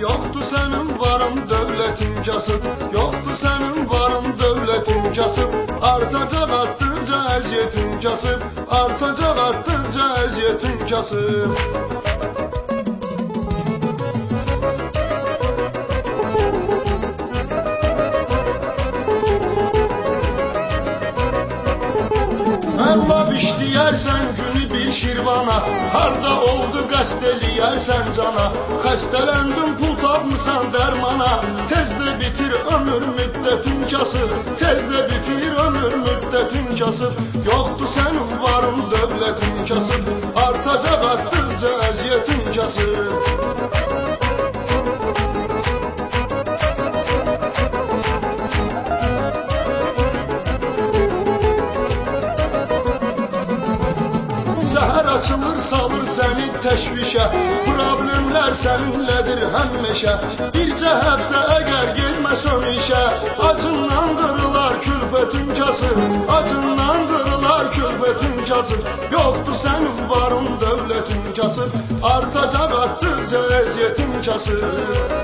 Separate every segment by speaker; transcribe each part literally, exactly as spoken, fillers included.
Speaker 1: Yoktu senin varın devletin kasıp, yoktu senin varın devletin kasıp, artacak arttıkça eziyetin kasıp, artacak arttıkça eziyetin kasıp. Ellab işləyərsən günü bir şirvana, harda oldu qəst eləyərsən cana. Xəstələndin pul tapmısan dərmana, tezdə bitir ömür müddətin kasıb, tezdə bitir ömür müddətin kasıb. Yoxdur sənin varın dövlətin kasıb, artacaq artdıqca əziyyətin kasıb. Səhər açılır salır səni təşvişə, problemlər səninlədir həmmeşə. Bircə həftə əgər getməsən işə, acından qırılar külfətin kasıb, acından qırılar külfətin kasıb. Yoxdur sənin varın dövlətin kasıb, artacaq artdıqca əziyyətin kasıb.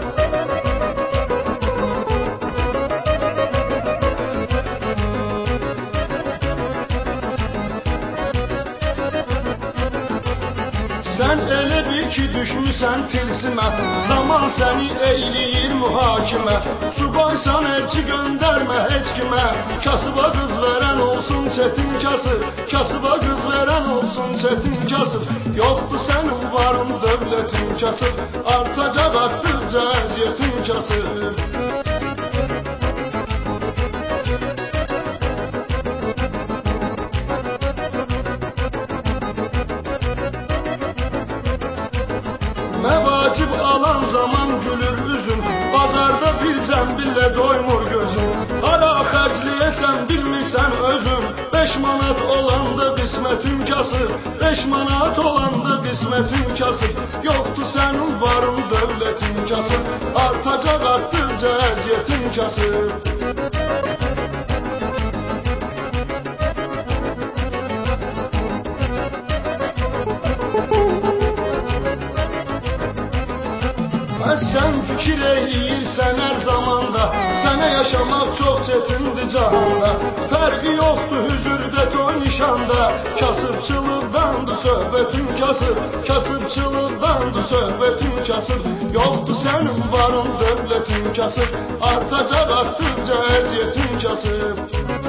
Speaker 1: Sən elə bil ki düşmüsən tilsimə, zaman səni eyləyir mühakimə. Subaysan elçi göndərmə heç kimə, kasıba qız verən olsun çətin kasıb, kasıba qız verən olsun çətin kasıb. Yoxdur sənin varın dövlətin kasıb, artacaq artdıqca əziyyətin kasıb. Məvacib alan zaman gülür üzüm, bazarda bir zəmbillə doymur gözüm. Hara xərcləyəsən bilmirsən özüm, beş manat olanda qismətin kasıb, beş manat olanda qismətin kasıb. Yoxdur sənin varın dövlətin kasıb, artacaq artdıqca əziyyətin kasıb. Sən fikir eyləyirsən hər zamanda, sənə yaşamaq çox çətindir cahanda. Fərqi yoxdur hüzürdə toy nişanda, kasıbçılıqdandır söhbətin kasıb, kasıbçılıqdandır söhbətin kasıb. Yoxdur sənin varın dövlətin kasıb, artacaq artdıqca əziyyətin kasıb.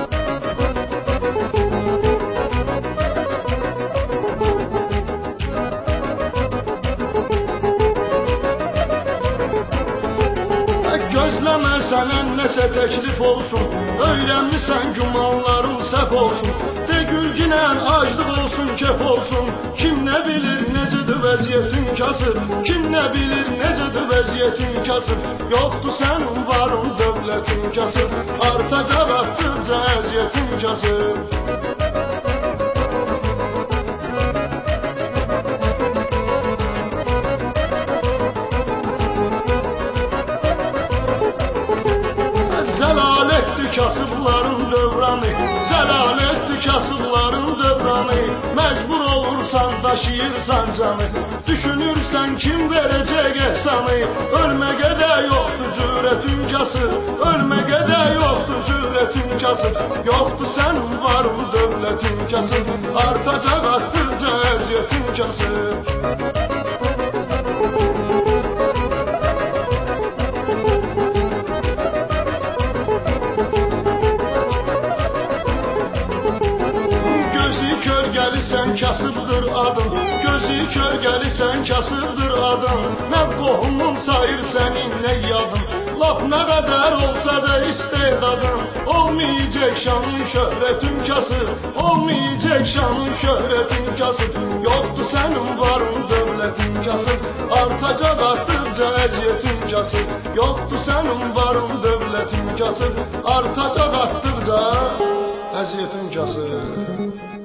Speaker 1: Gözləmə sənə nəsə təklif olsun, öyrənmisən gümanların səhv olsun. De gülginən aclıq olsun, kef olsun, kim nə bilir necədir vəziyyətin kasıb, kim nə bilir necədir vəziyyətin kasıb. Yoxdur sənin varın dövlətin kasıb, artacaq artdıqca əziyyətin kasıb. Zəlalətdir kasıbların dövranı, zəlalətdir kasıbların dövranı. Məcbur olursan daşıyırsan canı, düşünürsən kim verəcək ehsanı. Ölməyə də yoxdur cürətin kasıb, ölməyə də yoxdur cürətin kasıb. Yoxdur sənin varın dövlətin kasıb, artacaq artdıqca əziyyətin kasıb. Kölgəlisən kasıbdır adın, gözü kölgəlisən kasıbdır adın. Nə qohumun sayır sənin nə yadın, laf nə qədər olsa da istedadın. Olmayacaq şanın şöhrətin kasıb, olmayacaq şanın şöhrətin kasıb. Yoxdur sənin varın dövlətin kasıb, artacaq artdıqca əziyyətin kasıb. Yoxdur sənin varın dövlətin kasıb, artacaq artdıqca əziyyətin kasıb.